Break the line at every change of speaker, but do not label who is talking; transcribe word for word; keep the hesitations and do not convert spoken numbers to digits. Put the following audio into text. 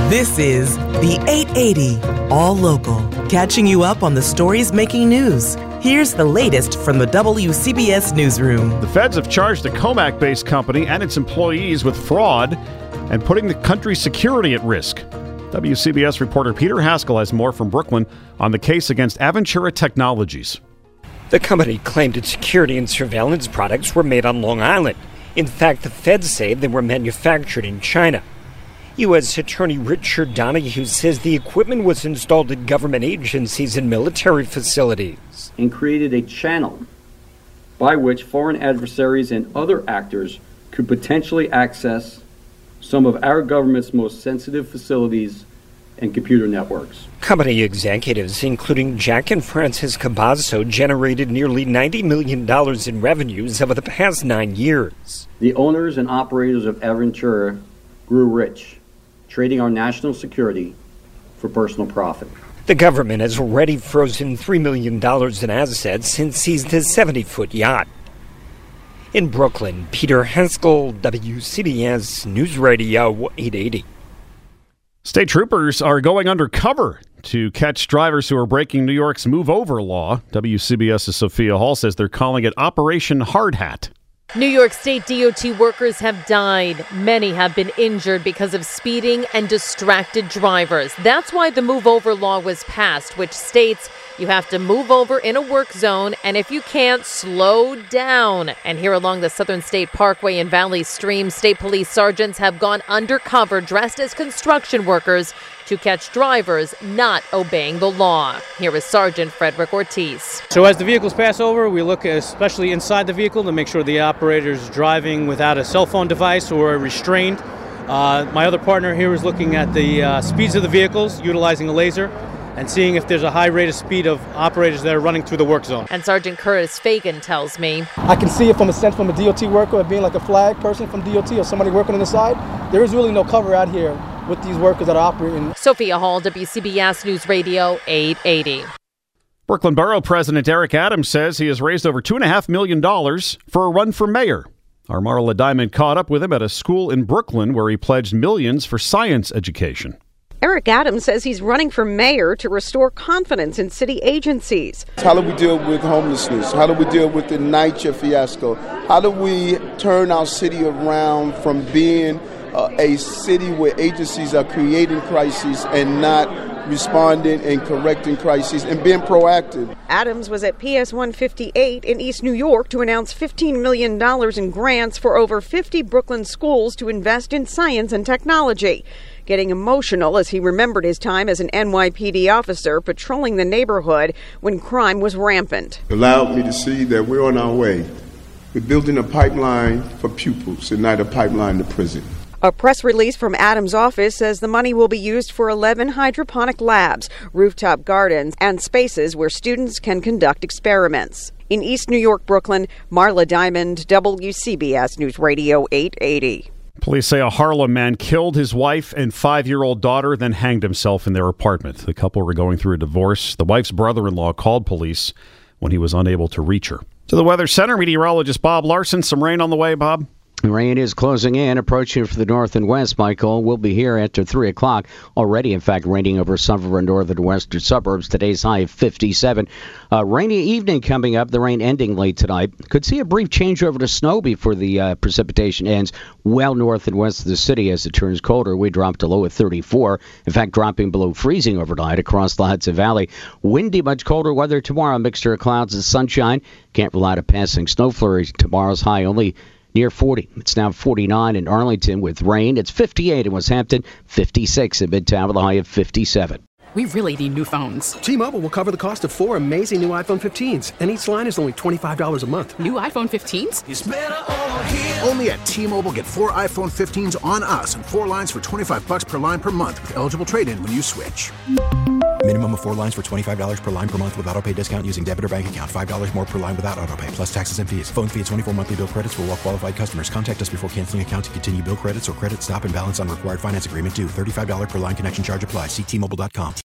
This is the eight eighty All Local, catching you up on the stories making news. Here's the latest from the W C B S newsroom.
The feds have charged a Comac-based company and its employees with fraud and putting the country's security at risk. W C B S reporter Peter Haskell has more from Brooklyn on the case against Aventura Technologies.
The company claimed its security and surveillance products were made on Long Island. In fact, the feds say they were manufactured in China. U S Attorney Richard Donahue says the equipment was installed at government agencies and military facilities.
And created a channel by which foreign adversaries and other actors could potentially access some of our government's most sensitive facilities and computer networks.
Company executives, including Jack and Francis Cabasso, generated nearly ninety million dollars in revenues over the past nine years.
The owners and operators of Aventura grew rich, trading our national security for personal profit.
The government has already frozen three million dollars in assets and seized a seventy-foot yacht. In Brooklyn, Peter Haskell, W C B S News Radio eight eighty.
State troopers are going undercover to catch drivers who are breaking New York's move-over law. WCBS's Sophia Hall says they're calling it Operation Hard Hat.
New York State D O T workers have died. Many have been injured because of speeding and distracted drivers. That's why the Move Over law was passed, which states you have to move over in a work zone, and if you can't, slow down. And here along the Southern State Parkway and Valley Stream, state police sergeants have gone undercover dressed as construction workers to catch drivers not obeying the law. Here is Sergeant Frederick Ortiz.
So as the vehicles pass over, we look especially inside the vehicle to make sure the operator is driving without a cell phone device or restrained. Uh, my other partner here is looking at the uh, speeds of the vehicles, utilizing a laser, and seeing if there's a high rate of speed of operators that are running through the work zone.
And Sergeant Curtis Fagan tells me,
I can see it from a sense from a D O T worker, being like a flag person from D O T or somebody working on the side. There is really no cover out here with these workers that are operating.
Sophia Hall, W C B S News Radio eight eighty.
Brooklyn Borough President Eric Adams says he has raised over two point five million dollars for a run for mayor. Our Marla Diamond caught up with him at a school in Brooklyn where he pledged millions for science education.
Eric Adams says he's running for mayor to restore confidence in city agencies.
How do we deal with homelessness? How do we deal with the NYCHA fiasco? How do we turn our city around from being uh, a city where agencies are creating crises and not responding and correcting crises and being proactive?
Adams was at P S one fifty-eight in East New York to announce fifteen million dollars in grants for over fifty Brooklyn schools to invest in science and technology. Getting emotional as he remembered his time as an N Y P D officer patrolling the neighborhood when crime was rampant.
It allowed me to see that we're on our way. We're building a pipeline for pupils and not a pipeline to prison.
A press release from Adams' office says the money will be used for eleven hydroponic labs, rooftop gardens, and spaces where students can conduct experiments. In East New York, Brooklyn, Marla Diamond, W C B S News Radio eight eighty.
Police say a Harlem man killed his wife and five-year-old daughter, then hanged himself in their apartment. The couple were going through a divorce. The wife's brother-in-law called police when he was unable to reach her. To the Weather Center, meteorologist Bob Larson. Some rain on the way, Bob?
Rain is closing in, approaching from the north and west, Michael. We'll be here after three o'clock. Already, in fact, raining over some of our northern and western suburbs. Today's high of fifty-seven. Uh, rainy evening coming up, the rain ending late tonight. Could see a brief change over to snow before the uh, precipitation ends well north and west of the city. As it turns colder, we drop to low at thirty-four. In fact, dropping below freezing overnight across the Hudson Valley. Windy, much colder weather tomorrow. Mixture of clouds and sunshine. Can't rely on passing snow flurries. Tomorrow's high only near forty. It's now forty-nine in Arlington with rain. It's fifty-eight in West Hampton, fifty-six in Midtown with a high of fifty-seven.
We really need new phones.
T-Mobile will cover the cost of four amazing new iPhone fifteens, and each line is only twenty-five dollars a month.
New iPhone fifteens?
It's better over here. Only at T-Mobile, get four iPhone fifteens on us and four lines for twenty-five bucks per line per month with eligible trade-in when you switch.
Minimum of four lines for twenty-five dollars per line per month with autopay discount using debit or bank account. five dollars more per line without autopay, plus taxes and fees. Phone fee at twenty-four monthly bill credits for well-qualified customers. Contact us before canceling account to continue bill credits or credit stop and balance on required finance agreement due. thirty-five dollars per line connection charge applies. See T Mobile dot com.